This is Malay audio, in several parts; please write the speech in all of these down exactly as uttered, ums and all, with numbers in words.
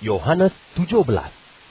Yohanes tujuh belas.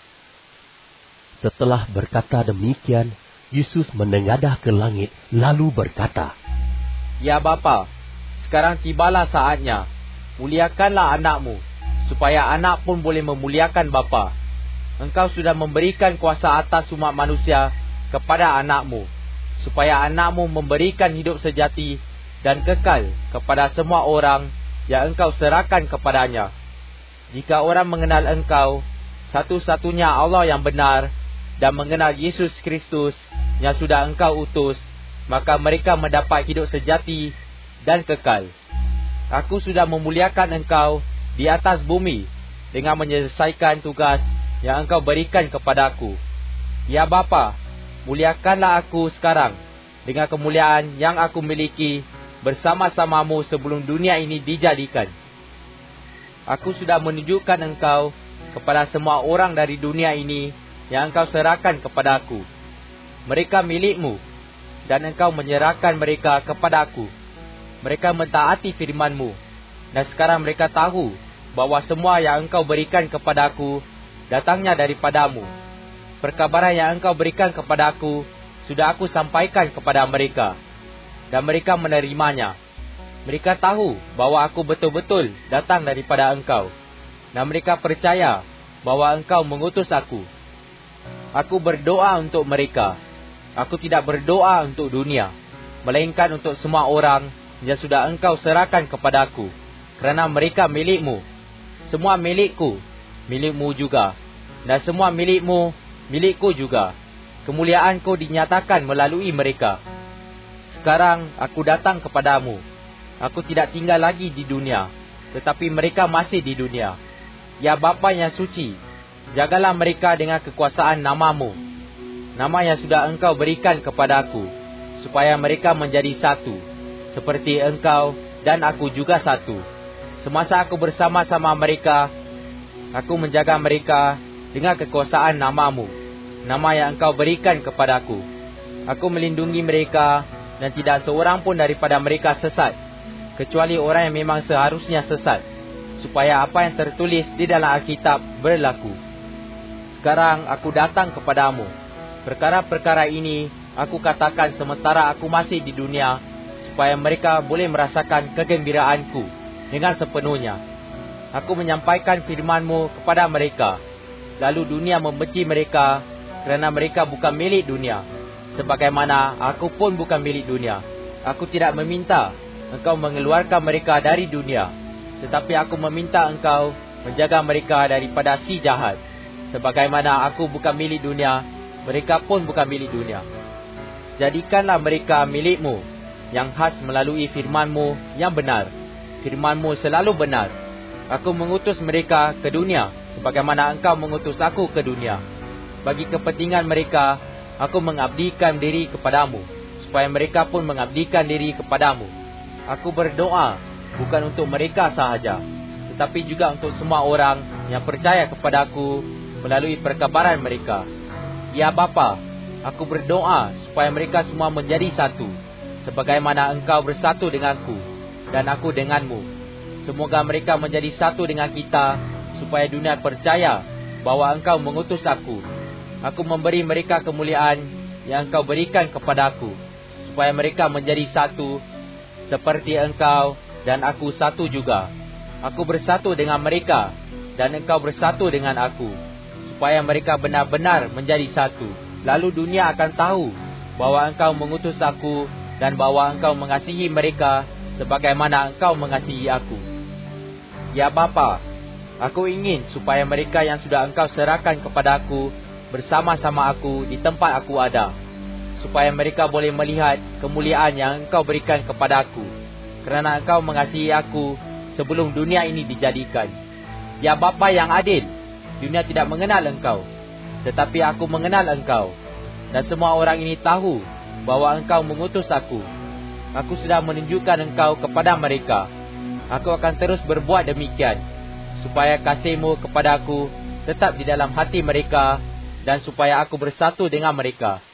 Setelah berkata demikian, Yesus menengadah ke langit lalu berkata, Ya Bapa, sekarang tibalah saatnya. Muliakanlah anakmu, supaya anak pun boleh memuliakan Bapa. Engkau sudah memberikan kuasa atas umat manusia kepada anakmu, supaya anakmu memberikan hidup sejati dan kekal kepada semua orang yang engkau serahkan kepadanya. Jika orang mengenal engkau, satu-satunya Allah yang benar, dan mengenal Yesus Kristus yang sudah engkau utus, maka mereka mendapat hidup sejati dan kekal. Aku sudah memuliakan engkau di atas bumi dengan menyelesaikan tugas yang engkau berikan kepadaku. Ya Bapa, muliakanlah aku sekarang dengan kemuliaan yang aku miliki bersama-samamu sebelum dunia ini dijadikan. Aku sudah menunjukkan engkau kepada semua orang dari dunia ini yang engkau serahkan kepadaku. Mereka milikmu, dan engkau menyerahkan mereka kepadaku. Mereka mentaati firman-Mu, dan sekarang mereka tahu bahwa semua yang engkau berikan kepadaku datangnya daripadamu. Perkabaran yang engkau berikan kepadaku sudah aku sampaikan kepada mereka, dan mereka menerimanya. Mereka tahu bahwa aku betul-betul datang daripada engkau, dan mereka percaya bahwa engkau mengutus aku. Aku berdoa untuk mereka. Aku tidak berdoa untuk dunia, melainkan untuk semua orang yang sudah engkau serahkan kepadaku, kerana mereka milikmu. Semua milikku, milikmu juga, dan semua milikmu, milikku juga. Kemuliaanku dinyatakan melalui mereka. Sekarang aku datang kepadamu. Aku tidak tinggal lagi di dunia, tetapi mereka masih di dunia. Ya Bapa yang suci, jagalah mereka dengan kekuasaan namamu, nama yang sudah engkau berikan kepadaku, supaya mereka menjadi satu, seperti engkau dan aku juga satu. Semasa aku bersama-sama mereka, aku menjaga mereka dengan kekuasaan namamu, nama yang engkau berikan kepadaku. Aku melindungi mereka, dan tidak seorang pun daripada mereka sesat, kecuali orang yang memang seharusnya sesat, supaya apa yang tertulis di dalam Alkitab berlaku. Sekarang aku datang kepadamu. Perkara-perkara ini aku katakan sementara aku masih di dunia, supaya mereka boleh merasakan kegembiraanku dengan sepenuhnya. Aku menyampaikan firman-Mu kepada mereka, lalu dunia membenci mereka, kerana mereka bukan milik dunia, sebagaimana aku pun bukan milik dunia. Aku tidak meminta engkau mengeluarkan mereka dari dunia, tetapi aku meminta engkau menjaga mereka daripada si jahat. Sebagaimana aku bukan milik dunia, mereka pun bukan milik dunia. Jadikanlah mereka milikmu, yang khas melalui firman-Mu yang benar. Firman-Mu selalu benar. Aku mengutus mereka ke dunia, sebagaimana engkau mengutus aku ke dunia. Bagi kepentingan mereka, aku mengabdikan diri kepadamu, supaya mereka pun mengabdikan diri kepadamu. Aku berdoa bukan untuk mereka sahaja, tetapi juga untuk semua orang yang percaya kepadaku melalui perkabaran mereka. Ya Bapa, aku berdoa supaya mereka semua menjadi satu, sebagaimana engkau bersatu denganku, dan aku denganmu. Semoga mereka menjadi satu dengan kita, supaya dunia percaya bahwa engkau mengutus aku. Aku memberi mereka kemuliaan yang engkau berikan kepadaku, supaya mereka menjadi satu, seperti engkau dan aku satu juga. Aku bersatu dengan mereka, dan engkau bersatu dengan aku, supaya mereka benar-benar menjadi satu. Lalu dunia akan tahu bahwa engkau mengutus aku, dan bahwa engkau mengasihi mereka sebagaimana engkau mengasihi aku. Ya Bapa, aku ingin supaya mereka yang sudah engkau serahkan kepadaku bersama-sama aku di tempat aku ada, supaya mereka boleh melihat kemuliaan yang engkau berikan kepadaku, kerana engkau mengasihi aku sebelum dunia ini dijadikan. Ya Bapa yang adil, dunia tidak mengenal engkau, tetapi aku mengenal engkau, dan semua orang ini tahu bahwa engkau mengutus aku. Aku sudah menunjukkan engkau kepada mereka. Aku akan terus berbuat demikian, supaya kasih-Mu kepadaku tetap di dalam hati mereka, dan supaya aku bersatu dengan mereka.